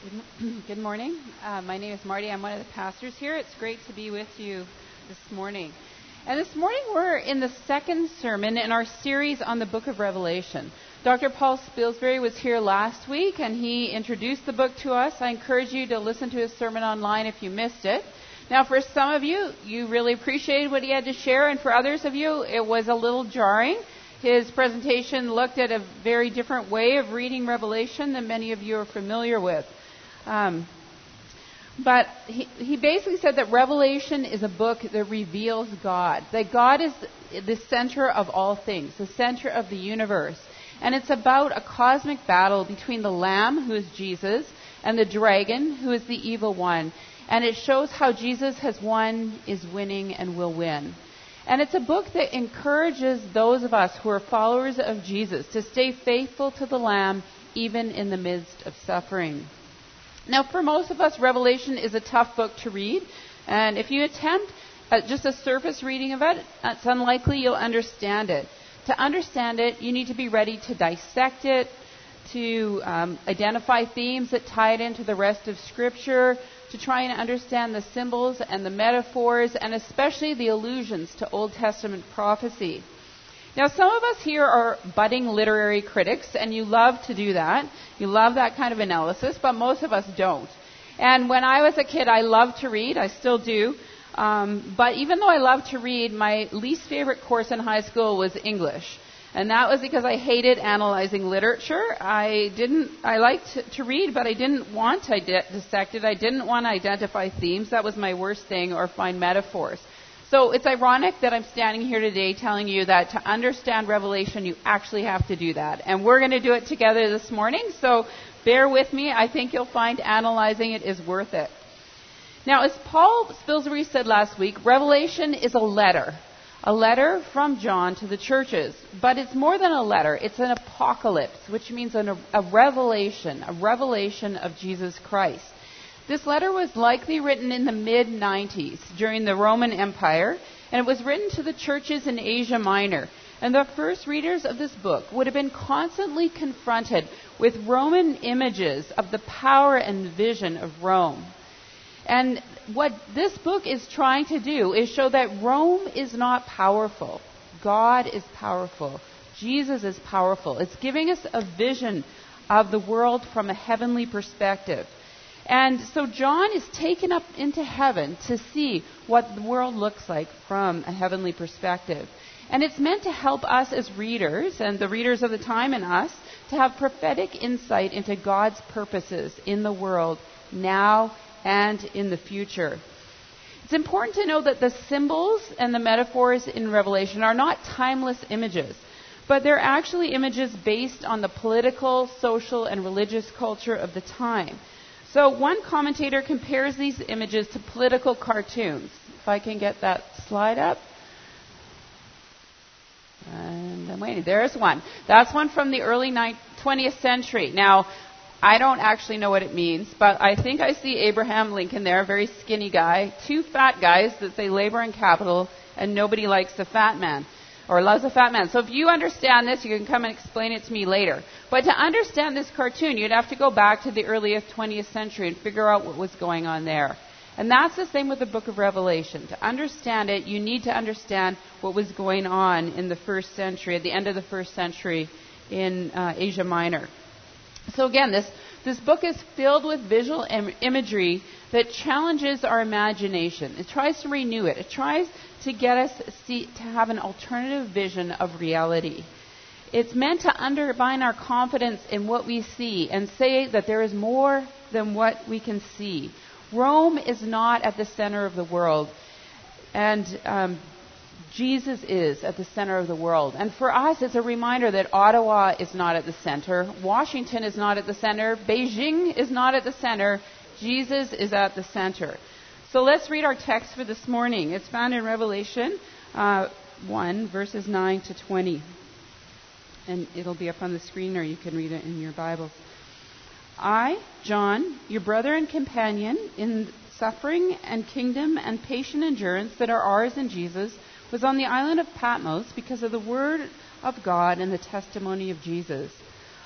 Good morning. My name is Marty. I'm one of the pastors here. It's great to be with you this morning. And this morning we're in the second sermon in our series on the book of Revelation. Dr. Paul Spilsbury was here last week and he introduced the book to us. I encourage you to listen to his sermon online if you missed it. Now, for some of you, you really appreciated what he had to share, and for others of you, it was a little jarring. His presentation looked at a very different way of reading Revelation than many of you are familiar with. But he basically said that Revelation is a book that reveals God, that God is the center of all things, the center of the universe. And it's about a cosmic battle between the Lamb, who is Jesus, and the dragon, who is the evil one. And it shows how Jesus has won, is winning, and will win. And it's a book that encourages those of us who are followers of Jesus to stay faithful to the Lamb, even in the midst of suffering. Now, for most of us, Revelation is a tough book to read. And if you attempt just a surface reading of it, it's unlikely you'll understand it. To understand it, you need to be ready to dissect it, to identify themes that tie it into the rest of Scripture, to try and understand the symbols and the metaphors, and especially the allusions to Old Testament prophecy. Now, some of us here are budding literary critics, and you love to do that. You love that kind of analysis, but most of us don't. And when I was a kid, I loved to read. I still do. But even though I loved to read, my least favorite course in high school was English. And that was because I hated analyzing literature. I liked to read, but I didn't want to dissect it. I didn't want to identify themes. That was my worst thing, or find metaphors. So it's ironic that I'm standing here today telling you that to understand Revelation, you actually have to do that. And we're going to do it together this morning, so bear with me. I think you'll find analyzing it is worth it. Now, as Paul Spilsbury said last week, Revelation is a letter from John to the churches. But it's more than a letter. It's an apocalypse, which means a revelation of Jesus Christ. This letter was likely written in the mid-90s during the Roman Empire, and it was written to the churches in Asia Minor. And the first readers of this book would have been constantly confronted with Roman images of the power and vision of Rome. And what this book is trying to do is show that Rome is not powerful. God is powerful. Jesus is powerful. It's giving us a vision of the world from a heavenly perspective. And so John is taken up into heaven to see what the world looks like from a heavenly perspective. And it's meant to help us as readers, and the readers of the time and us, to have prophetic insight into God's purposes in the world now and in the future. It's important to know that the symbols and the metaphors in Revelation are not timeless images, but they're actually images based on the political, social, and religious culture of the time. So one commentator compares these images to political cartoons. If I can get that slide up. And I'm waiting. There's one. That's one from the early 20th century. Now, I don't actually know what it means, but I think I see Abraham Lincoln there, a very skinny guy, two fat guys that say labor and capital, and nobody likes a fat man, or loves a fat man. So if you understand this, you can come and explain it to me later. But to understand this cartoon, you'd have to go back to the early 20th century and figure out what was going on there. And that's the same with the book of Revelation. To understand it, you need to understand what was going on in the first century, at the end of the first century in Asia Minor. So again, this book is filled with visual imagery that challenges our imagination. It tries to renew it. It tries to get us to have an alternative vision of reality. It's meant to undermine our confidence in what we see and say that there is more than what we can see. Rome is not at the center of the world, and Jesus is at the center of the world. And for us, it's a reminder that Ottawa is not at the center. Washington is not at the center. Beijing is not at the center. Jesus is at the center. So let's read our text for this morning. It's found in Revelation 1, verses 9 to 20. And it'll be up on the screen, or you can read it in your Bibles. I, John, your brother and companion in suffering and kingdom and patient endurance that are ours in Jesus, was on the island of Patmos because of the word of God and the testimony of Jesus.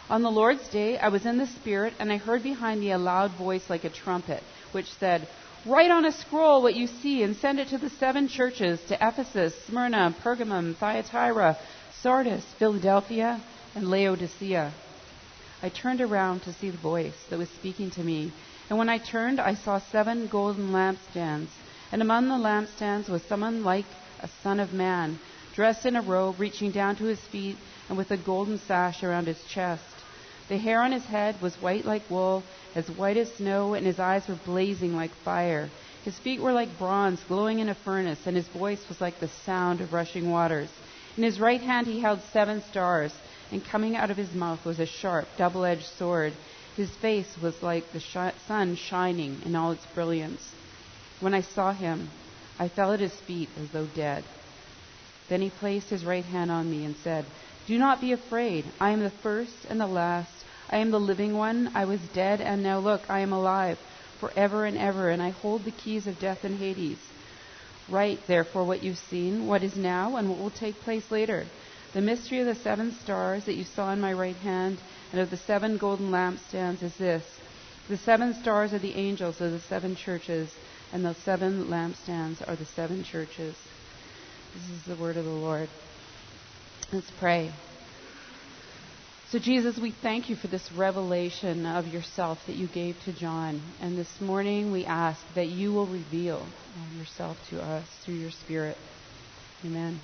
On the Lord's day, I was in the Spirit, and I heard behind me a loud voice like a trumpet, which said, "Write on a scroll what you see and send it to the 7 churches, to Ephesus, Smyrna, Pergamum, Thyatira, Sardis, Philadelphia, and Laodicea." I turned around to see the voice that was speaking to me, and when I turned, I saw 7 golden lampstands, and among the lampstands was someone like a son of man, dressed in a robe reaching down to his feet and with a golden sash around his chest. The hair on his head was white like wool, as white as snow, and his eyes were blazing like fire. His feet were like bronze glowing in a furnace, and his voice was like the sound of rushing waters. In his right hand he held 7 stars, and coming out of his mouth was a sharp, double-edged sword. His face was like the sun shining in all its brilliance. When I saw him, I fell at his feet as though dead. Then he placed his right hand on me and said, "Do not be afraid. I am the first and the last. I am the living one. I was dead, and now look, I am alive forever and ever, and I hold the keys of death and Hades. Write, therefore, what you've seen, what is now, and what will take place later. The mystery of the 7 stars that you saw in my right hand and of the 7 golden lampstands is this. The 7 stars are the angels of the 7 churches, and the 7 lampstands are the 7 churches." This is the word of the Lord. Let's pray. So Jesus, we thank you for this revelation of yourself that you gave to John. And this morning we ask that you will reveal yourself to us through your Spirit. Amen.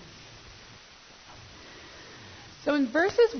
So in verses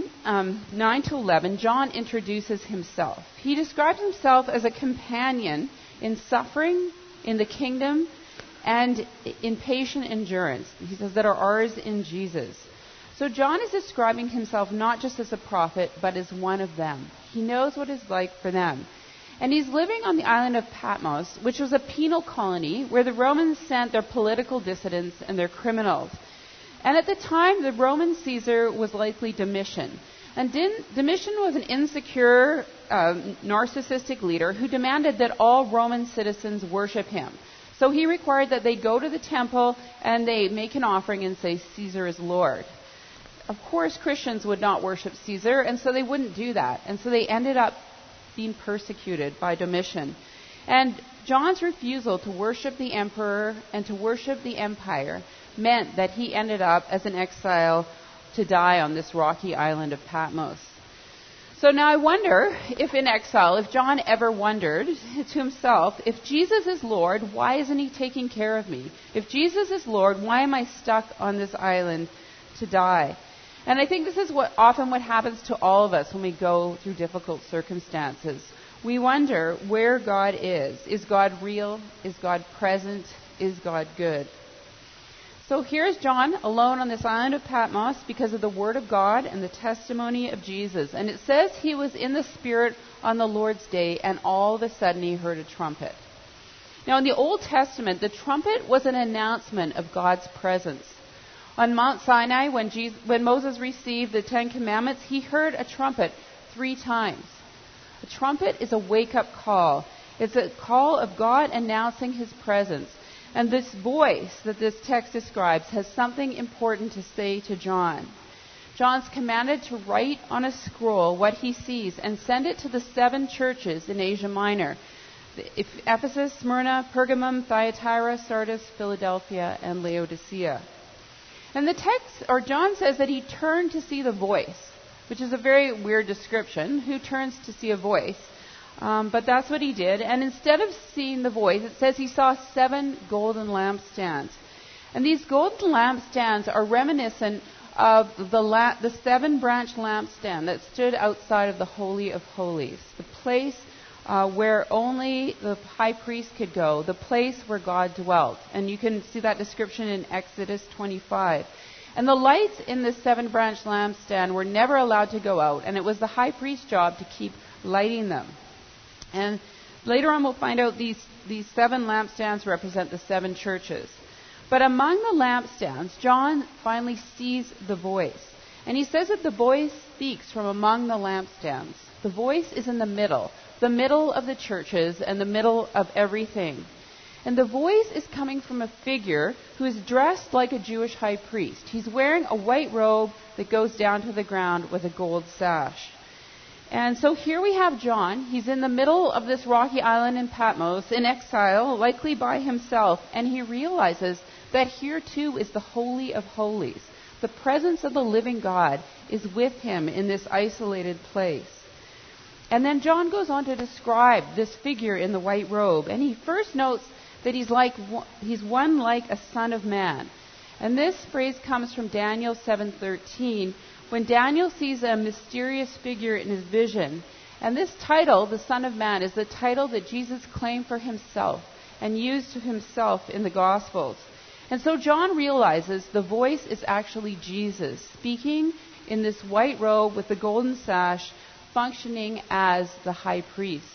9 to 11, John introduces himself. He describes himself as a companion in suffering, in the kingdom, and in patient endurance. He says that are ours in Jesus. So John is describing himself not just as a prophet, but as one of them. He knows what it's like for them. And he's living on the island of Patmos, which was a penal colony where the Romans sent their political dissidents and their criminals. And at the time, the Roman Caesar was likely Domitian. And Domitian was an insecure, narcissistic leader who demanded that all Roman citizens worship him. So he required that they go to the temple and they make an offering and say, "Caesar is Lord." Of course, Christians would not worship Caesar, and so they wouldn't do that. And so they ended up being persecuted by Domitian. And John's refusal to worship the emperor and to worship the empire meant that he ended up as an exile to die on this rocky island of Patmos. So now I wonder if in exile, if John ever wondered to himself, if Jesus is Lord, why isn't he taking care of me? If Jesus is Lord, why am I stuck on this island to die? And I think this is what happens to all of us when we go through difficult circumstances. We wonder where God is. Is God real? Is God present? Is God good? So here's John alone on this island of Patmos because of the word of God and the testimony of Jesus. And it says he was in the Spirit on the Lord's day, and all of a sudden he heard a trumpet. Now in the Old Testament, the trumpet was an announcement of God's presence. On Mount Sinai, when Moses received the 10 Commandments, he heard a trumpet 3 times. A trumpet is a wake-up call. It's a call of God announcing his presence. And this voice that this text describes has something important to say to John. John's commanded to write on a scroll what he sees and send it to the 7 churches in Asia Minor: Ephesus, Smyrna, Pergamum, Thyatira, Sardis, Philadelphia, and Laodicea. And the text, or John says that he turned to see the voice, which is a very weird description. Who turns to see a voice? But that's what he did. And instead of seeing the voice, it says he saw 7 golden lampstands. And these golden lampstands are reminiscent of the 7-branch lampstand that stood outside of the Holy of Holies, the place where only the high priest could go, the place where God dwelt. And you can see that description in Exodus 25. And the lights in this 7-branch lampstand were never allowed to go out, and it was the high priest's job to keep lighting them. And later on we'll find out these 7 lampstands represent the 7 churches. But among the lampstands, John finally sees the voice. And he says that the voice speaks from among the lampstands. The voice is in the middle of the churches and the middle of everything. And the voice is coming from a figure who is dressed like a Jewish high priest. He's wearing a white robe that goes down to the ground with a gold sash. And so here we have John. He's in the middle of this rocky island in Patmos, in exile, likely by himself, and he realizes that here too is the Holy of Holies. The presence of the living God is with him in this isolated place. And then John goes on to describe this figure in the white robe, and he first notes that he's one like a son of man. And this phrase comes from Daniel 7:13, when Daniel sees a mysterious figure in his vision. And this title, the Son of Man, is the title that Jesus claimed for himself and used to himself in the Gospels. And so John realizes the voice is actually Jesus speaking in this white robe with the golden sash, functioning as the high priest.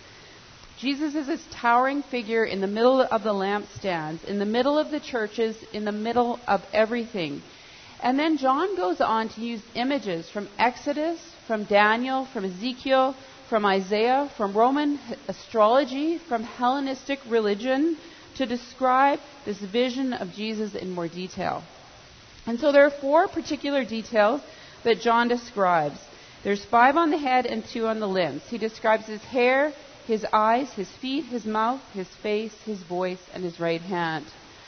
Jesus is this towering figure in the middle of the lampstands, in the middle of the churches, in the middle of everything. And then John goes on to use images from Exodus, from Daniel, from Ezekiel, from Isaiah, from Roman astrology, from Hellenistic religion, to describe this vision of Jesus in more detail. And so there are 4 particular details that John describes. There's 5 on the head and 2 on the limbs. He describes his hair, his eyes, his feet, his mouth, his face, his voice, and his right hand.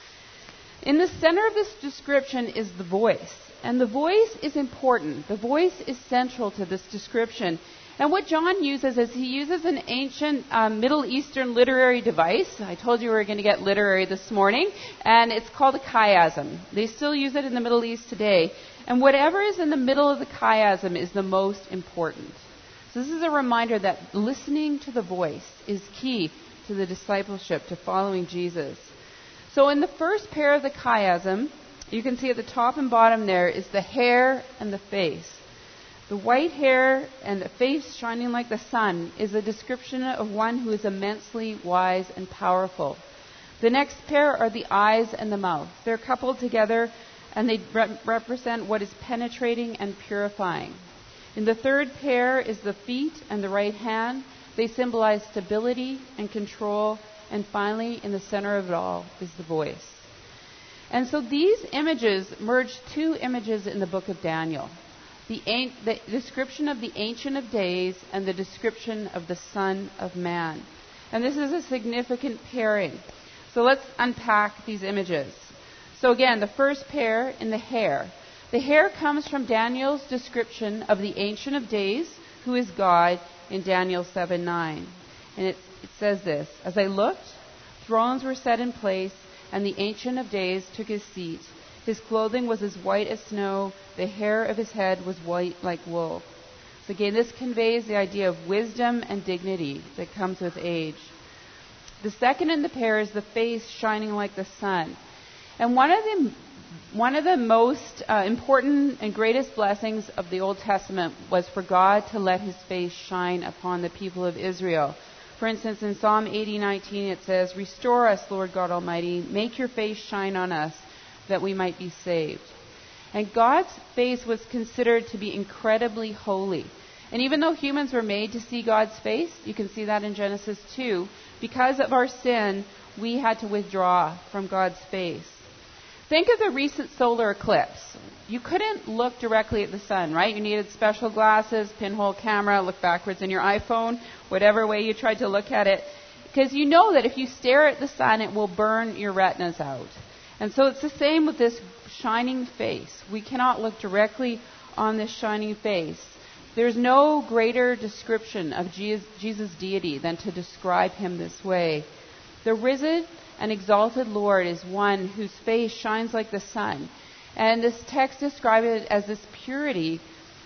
In the center of this description is the voice. And the voice is important. The voice is central to this description. And what John uses is he uses an ancient Middle Eastern literary device. I told you we were going to get literary this morning. And it's called a chiasm. They still use it in the Middle East today. And whatever is in the middle of the chiasm is the most important. So this is a reminder that listening to the voice is key to the discipleship, to following Jesus. So in the first pair of the chiasm, you can see at the top and bottom there is the hair and the face. The white hair and the face shining like the sun is a description of one who is immensely wise and powerful. The next pair are the eyes and the mouth. They're coupled together and they represent what is penetrating and purifying. In the third pair is the feet and the right hand. They symbolize stability and control. And finally, in the center of it all is the voice. And so these images merge 2 images in the book of Daniel. The description of the Ancient of Days and the description of the Son of Man. And this is a significant pairing. So let's unpack these images. So again, the first pair in the hair. The hair comes from Daniel's description of the Ancient of Days, who is God, in Daniel 7:9. And it says this, "As I looked, thrones were set in place, and the Ancient of Days took his seat. His clothing was as white as snow. The hair of his head was white like wool." So again, this conveys the idea of wisdom and dignity that comes with age. The second in the pair is the face shining like the sun. And one of the most important and greatest blessings of the Old Testament was for God to let his face shine upon the people of Israel. For instance, in Psalm 80:19 it says, "Restore us, Lord God Almighty. Make your face shine on us, that we might be saved." And God's face was considered to be incredibly holy. And even though humans were made to see God's face, you can see that in Genesis 2, because of our sin, we had to withdraw from God's face. Think of the recent solar eclipse. You couldn't look directly at the sun, right? You needed special glasses, pinhole camera, look backwards in your iPhone, whatever way you tried to look at it. Because you know that if you stare at the sun, it will burn your retinas out. And so it's the same with this shining face. We cannot look directly on this shining face. There's no greater description of Jesus' deity than to describe him this way. The risen and exalted Lord is one whose face shines like the sun. And this text describes it as this purity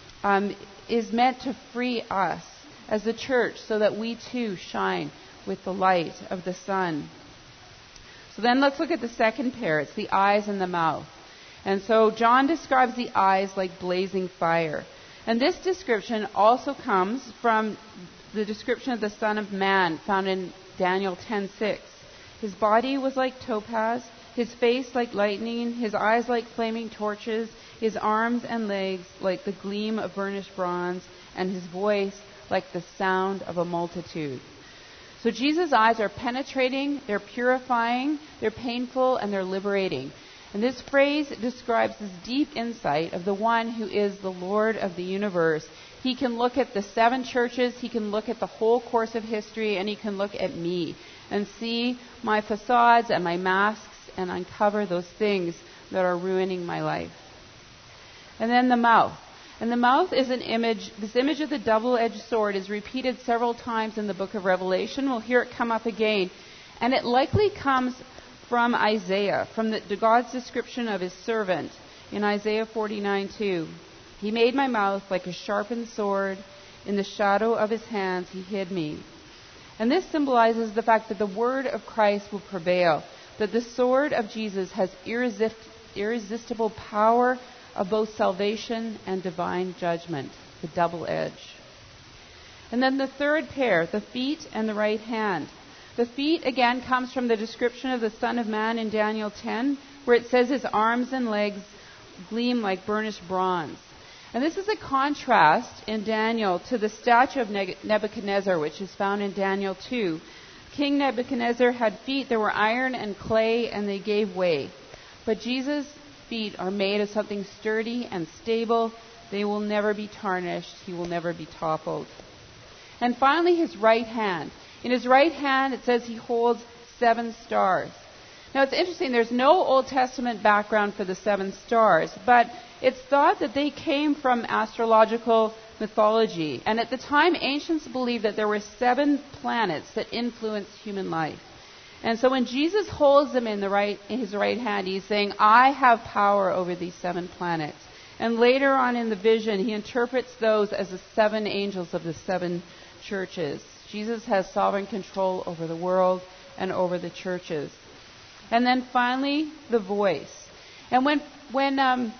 is meant to free us as the church so that we too shine with the light of the sun. So then let's look at the second pair. It's the eyes and the mouth. And so John describes the eyes like blazing fire. And this description also comes from the description of the Son of Man found in Daniel 10:6. His body was like topaz, his face like lightning, his eyes like flaming torches, his arms and legs like the gleam of burnished bronze, and his voice like the sound of a multitude. So Jesus' eyes are penetrating, they're purifying, they're painful, and they're liberating. And this phrase describes this deep insight of the one who is the Lord of the universe. He can look at the 7 churches, he can look at the whole course of history, and he can look at me and see my facades and my masks and uncover those things that are ruining my life. And then the mouth. And the mouth is an image. This image of the double-edged sword is repeated several times in the book of Revelation. We'll hear it come up again. And it likely comes from Isaiah, from God's description of his servant in Isaiah 49:2. He made my mouth like a sharpened sword. In the shadow of his hands he hid me. And this symbolizes the fact that the word of Christ will prevail, that the sword of Jesus has irresistible power of both salvation and divine judgment, the double edge. And then the third pair, the feet and the right hand. The feet, again, comes from the description of the Son of Man in Daniel 10, where it says his arms and legs gleam like burnished bronze. And this is a contrast in Daniel to the statue of Nebuchadnezzar, which is found in Daniel 2. King Nebuchadnezzar had feet that were iron and clay, and they gave way. But Jesus' feet are made of something sturdy and stable. They will never be tarnished. He will never be toppled. And finally, his right hand. In his right hand, it says he holds 7 stars. Now, it's interesting. There's no Old Testament background for the 7 stars, but it's thought that they came from astrological mythology. And at the time, ancients believed that there were 7 planets that influenced human life. And so when Jesus holds them in his right hand, he's saying, I have power over these 7 planets. And later on in the vision, he interprets those as the 7 angels of the 7 churches. Jesus has sovereign control over the world and over the churches. And then finally, the voice. And when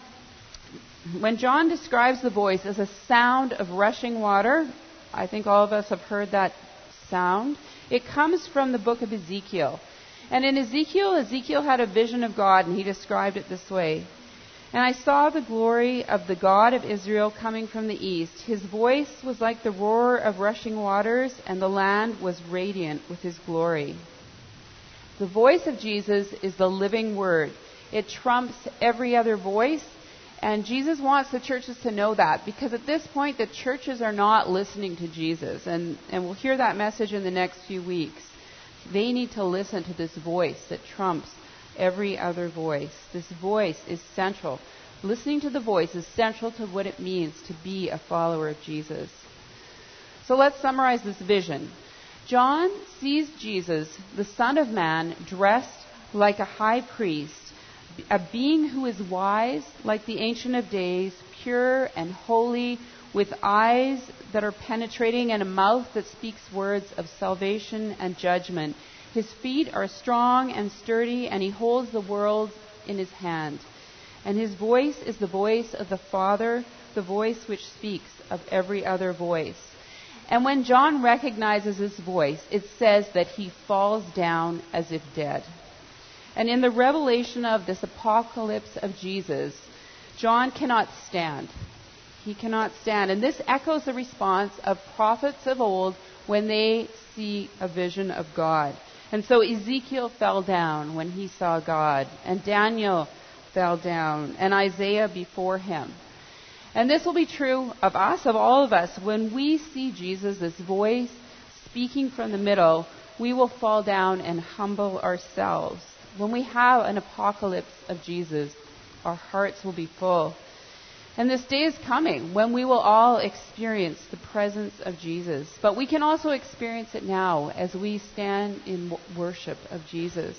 John describes the voice as a sound of rushing water, I think all of us have heard that sound. It comes from the book of Ezekiel. And in Ezekiel had a vision of God, and he described it this way. And I saw the glory of the God of Israel coming from the east. His voice was like the roar of rushing waters, and the land was radiant with his glory. The voice of Jesus is the living word. It trumps every other voice. And Jesus wants the churches to know that, because at this point the churches are not listening to Jesus. And we'll hear that message in the next few weeks. They need to listen to this voice that trumps every other voice. This voice is central. Listening to the voice is central to what it means to be a follower of Jesus. So let's summarize this vision. John sees Jesus, the Son of Man, dressed like a high priest, a being who is wise like the Ancient of Days, pure and holy, with eyes that are penetrating and a mouth that speaks words of salvation and judgment. His feet are strong and sturdy, and he holds the world in his hand. And his voice is the voice of the Father, the voice which speaks of every other voice. And when John recognizes his voice, it says that he falls down as if dead. And in the revelation of this apocalypse of Jesus, John cannot stand. He cannot stand. And this echoes the response of prophets of old when they see a vision of God. And so Ezekiel fell down when he saw God, and Daniel fell down, and Isaiah before him. And this will be true of us, of all of us. When we see Jesus, this voice speaking from the middle, we will fall down and humble ourselves. When we have an apocalypse of Jesus, our hearts will be full. And this day is coming when we will all experience the presence of Jesus. But we can also experience it now as we stand in worship of Jesus.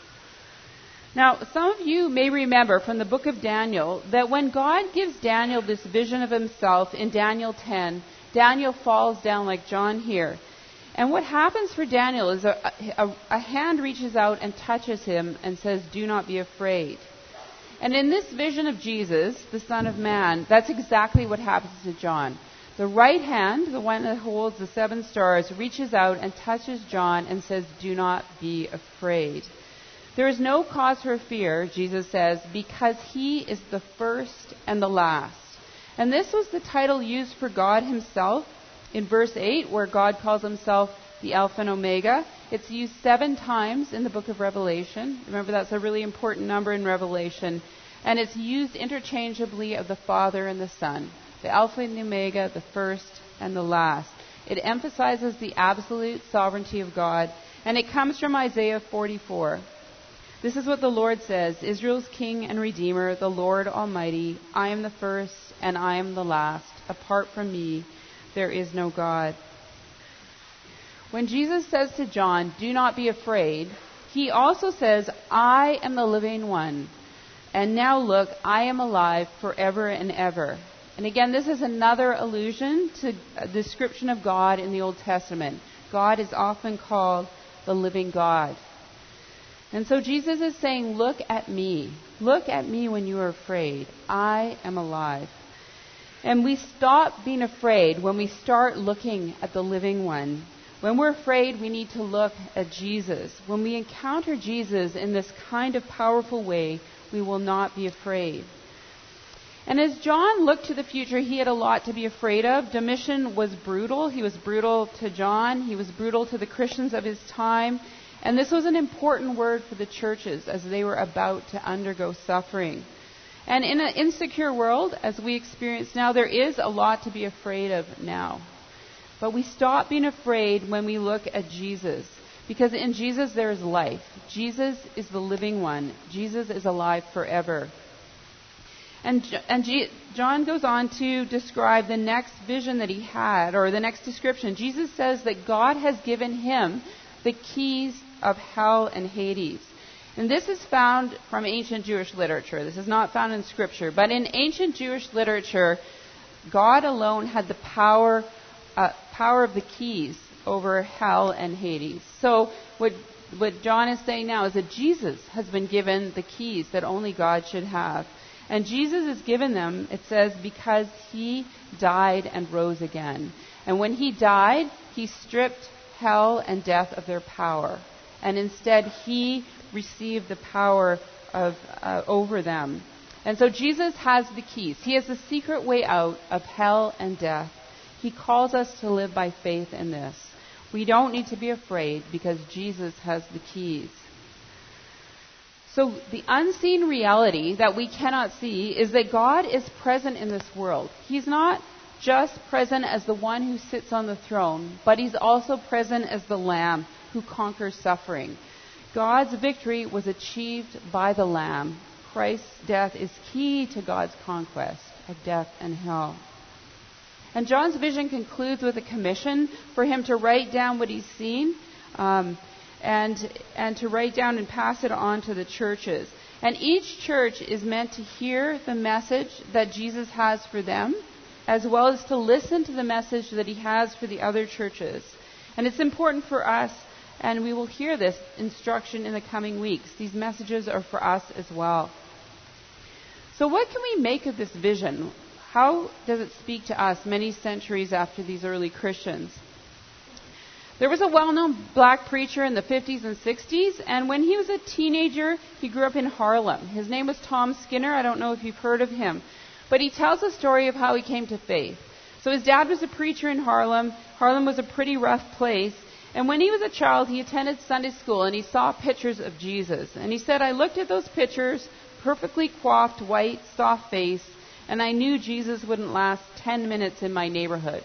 Now, some of you may remember from the book of Daniel that when God gives Daniel this vision of himself in Daniel 10, Daniel falls down like John here. And what happens for Daniel is a hand reaches out and touches him and says, "Do not be afraid." And in this vision of Jesus, the Son of Man, that's exactly what happens to John. The right hand, the one that holds the 7 stars, reaches out and touches John and says, "Do not be afraid." There is no cause for fear, Jesus says, because he is the first and the last. And this was the title used for God himself in verse 8, where God calls himself the Alpha and Omega. It's used 7 times in the book of Revelation. Remember, that's a really important number in Revelation. And it's used interchangeably of the Father and the Son, the Alpha and the Omega, the first and the last. It emphasizes the absolute sovereignty of God, and it comes from Isaiah 44. This is what the Lord says, Israel's King and Redeemer, the Lord Almighty, I am the first and I am the last. Apart from me, there is no God. When Jesus says to John, do not be afraid, he also says, I am the living one. And now look, I am alive forever and ever. And again, this is another allusion to a description of God in the Old Testament. God is often called the living God. And so Jesus is saying, look at me. Look at me when you are afraid. I am alive. And we stop being afraid when we start looking at the living one. When we're afraid, we need to look at Jesus. When we encounter Jesus in this kind of powerful way, we will not be afraid. And as John looked to the future, he had a lot to be afraid of. Domitian was brutal. He was brutal to John. He was brutal to the Christians of his time. And this was an important word for the churches as they were about to undergo suffering. And in an insecure world, as we experience now, there is a lot to be afraid of now. But we stop being afraid when we look at Jesus. Because in Jesus there is life. Jesus is the living one. Jesus is alive forever. And John goes on to describe the next vision that he had, or the next description. Jesus says that God has given him the keys of hell and Hades. And this is found from ancient Jewish literature. This is not found in Scripture. But in ancient Jewish literature, God alone had the power of the keys over hell and Hades. So what John is saying now is that Jesus has been given the keys that only God should have. And Jesus is given them, it says, because he died and rose again. And when he died, he stripped hell and death of their power. And instead, he received the power over them. And so Jesus has the keys. He has the secret way out of hell and death. He calls us to live by faith in this. We don't need to be afraid because Jesus has the keys. So the unseen reality that we cannot see is that God is present in this world. He's not just present as the one who sits on the throne, but he's also present as the Lamb who conquers suffering. God's victory was achieved by the Lamb. Christ's death is key to God's conquest of death and hell. And John's vision concludes with a commission for him to write down what he's seen, and to write down and pass it on to the churches. And each church is meant to hear the message that Jesus has for them, as well as to listen to the message that he has for the other churches. And it's important for us, and we will hear this instruction in the coming weeks. These messages are for us as well. So what can we make of this vision? How does it speak to us many centuries after these early Christians? There was a well-known black preacher in the 50s and 60s, and when he was a teenager, he grew up in Harlem. His name was Tom Skinner. I don't know if you've heard of him, but he tells a story of how he came to faith. So his dad was a preacher in Harlem. Harlem was a pretty rough place, and when he was a child, he attended Sunday school, and he saw pictures of Jesus. And he said, I looked at those pictures, perfectly coiffed, white, soft face, and I knew Jesus wouldn't last 10 minutes in my neighborhood.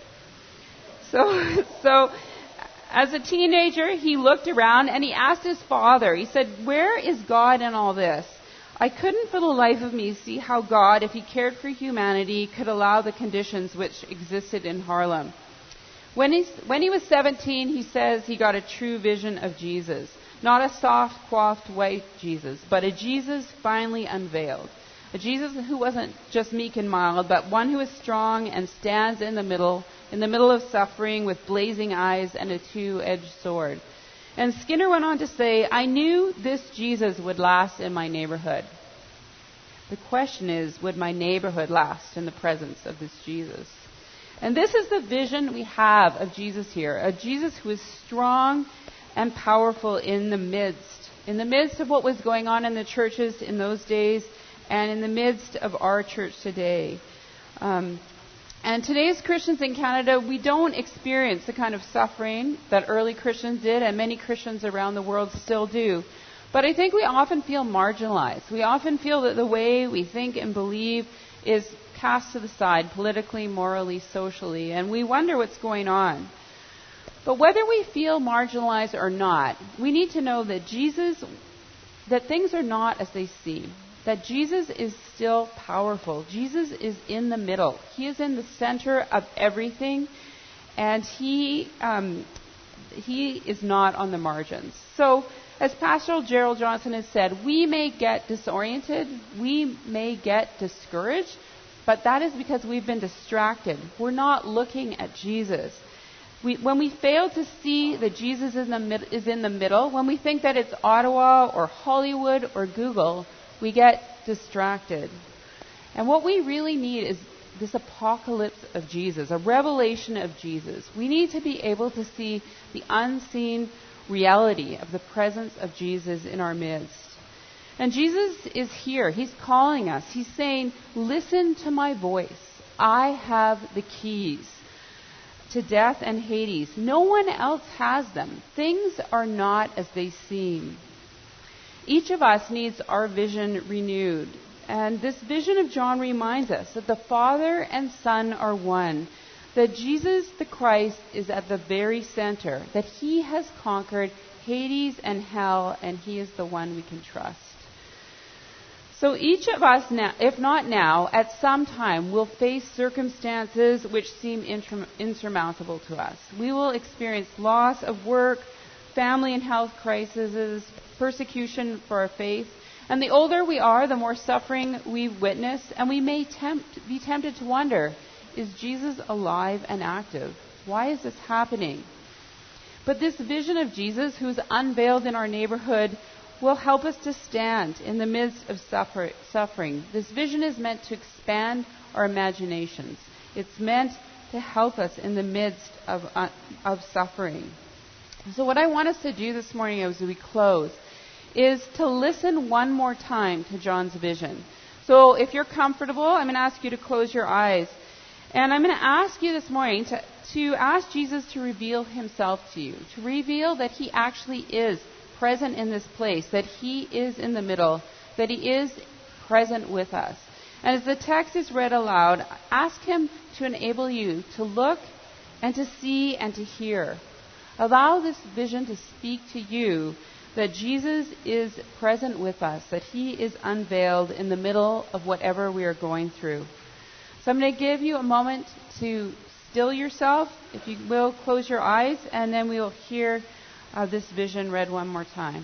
So as a teenager, he looked around and he asked his father, he said, where is God in all this? I couldn't for the life of me see how God, if he cared for humanity, could allow the conditions which existed in Harlem. When he was 17, he says he got a true vision of Jesus. Not a soft, coiffed, white Jesus, but a Jesus finally unveiled. A Jesus who wasn't just meek and mild, but one who is strong and stands in the middle of suffering with blazing eyes and a two-edged sword. And Skinner went on to say, I knew this Jesus would last in my neighborhood. The question is, would my neighborhood last in the presence of this Jesus? And this is the vision we have of Jesus here, a Jesus who is strong and powerful in the midst of what was going on in the churches in those days, and in the midst of our church today. And today's Christians in Canada, we don't experience the kind of suffering that early Christians did, and many Christians around the world still do. But I think we often feel marginalized. We often feel that the way we think and believe is cast to the side politically, morally, socially, and we wonder what's going on. But whether we feel marginalized or not, we need to know that that things are not as they seem. That Jesus is still powerful. Jesus is in the middle. He is in the center of everything, and he is not on the margins. So, as Pastor Gerald Johnson has said, we may get disoriented, we may get discouraged, but that is because we've been distracted. We're not looking at Jesus. When we fail to see that Jesus is in the middle, when we think that it's Ottawa or Hollywood or Google, we get distracted. And what we really need is this apocalypse of Jesus, a revelation of Jesus. We need to be able to see the unseen reality of the presence of Jesus in our midst. And Jesus is here. He's calling us. He's saying, listen to my voice. I have the keys to death and Hades. No one else has them. Things are not as they seem. Each of us needs our vision renewed. And this vision of John reminds us that the Father and Son are one, that Jesus the Christ is at the very center, that he has conquered Hades and hell, and he is the one we can trust. So each of us now, if not now, at some time will face circumstances which seem insurmountable to us. We will experience loss of work, family and health crises, persecution for our faith. And the older we are, the more suffering we witness, and we may be tempted to wonder, is Jesus alive and active? Why is this happening? But this vision of Jesus, who is unveiled in our neighborhood, will help us to stand in the midst of suffering. This vision is meant to expand our imaginations. It's meant to help us in the midst of suffering. So what I want us to do this morning as we close is to listen one more time to John's vision. So if you're comfortable, I'm going to ask you to close your eyes. And I'm going to ask you this morning to ask Jesus to reveal himself to you, to reveal that he actually is present in this place, that he is in the middle, that he is present with us. And as the text is read aloud, ask him to enable you to look and to see and to hear. Allow this vision to speak to you that Jesus is present with us, that he is unveiled in the middle of whatever we are going through. So I'm going to give you a moment to still yourself. If you will, close your eyes, and then we will hear this vision read one more time.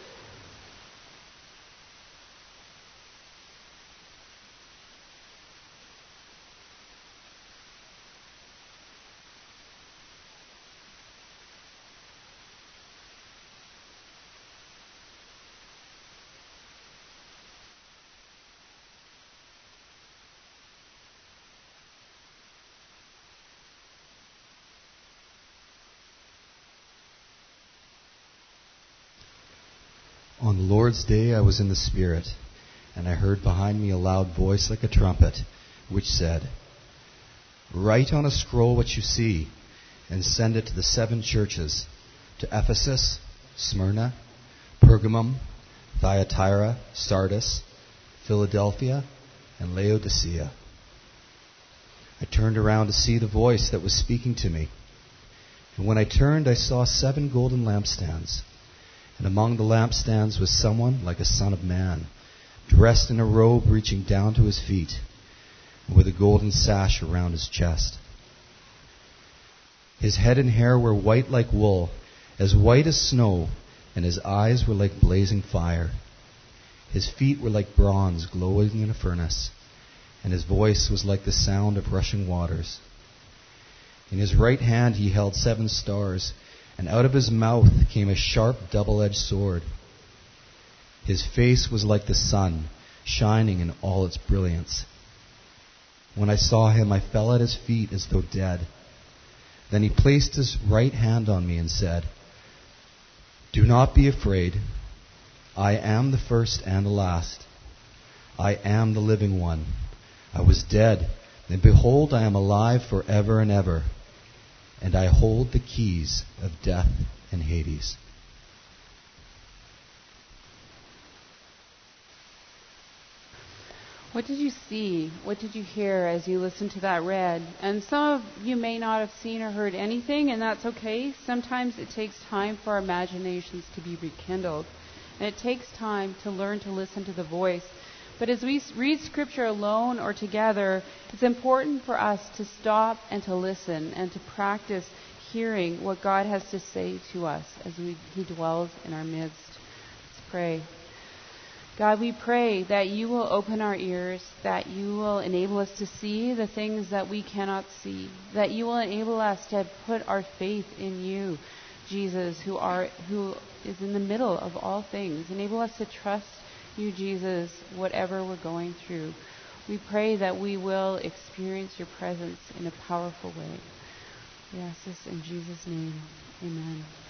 On the Lord's day I was in the Spirit, and I heard behind me a loud voice like a trumpet, which said, "Write on a scroll what you see, and send it to the 7 churches, to Ephesus, Smyrna, Pergamum, Thyatira, Sardis, Philadelphia, and Laodicea." I turned around to see the voice that was speaking to me. And when I turned, I saw 7 golden lampstands. And among the lampstands was someone like a son of man, dressed in a robe reaching down to his feet, and with a golden sash around his chest. His head and hair were white like wool, as white as snow, and his eyes were like blazing fire. His feet were like bronze glowing in a furnace, and his voice was like the sound of rushing waters. In his right hand he held 7 stars, and out of his mouth came a sharp double-edged sword. His face was like the sun, shining in all its brilliance. When I saw him, I fell at his feet as though dead. Then he placed his right hand on me and said, "Do not be afraid. I am the first and the last. I am the living one. I was dead, and behold, I am alive forever and ever. And I hold the keys of death and Hades." What did you see? What did you hear as you listened to that read? And some of you may not have seen or heard anything, and that's okay. Sometimes it takes time for our imaginations to be rekindled. And it takes time to learn to listen to the voice. But as we read Scripture alone or together, it's important for us to stop and to listen and to practice hearing what God has to say to us as He dwells in our midst. Let's pray. God, we pray that you will open our ears, that you will enable us to see the things that we cannot see, that you will enable us to put our faith in you, Jesus, who is in the middle of all things. Enable us to trust you, Jesus, whatever we're going through. We pray that we will experience your presence in a powerful way. We ask this in Jesus' name. Amen.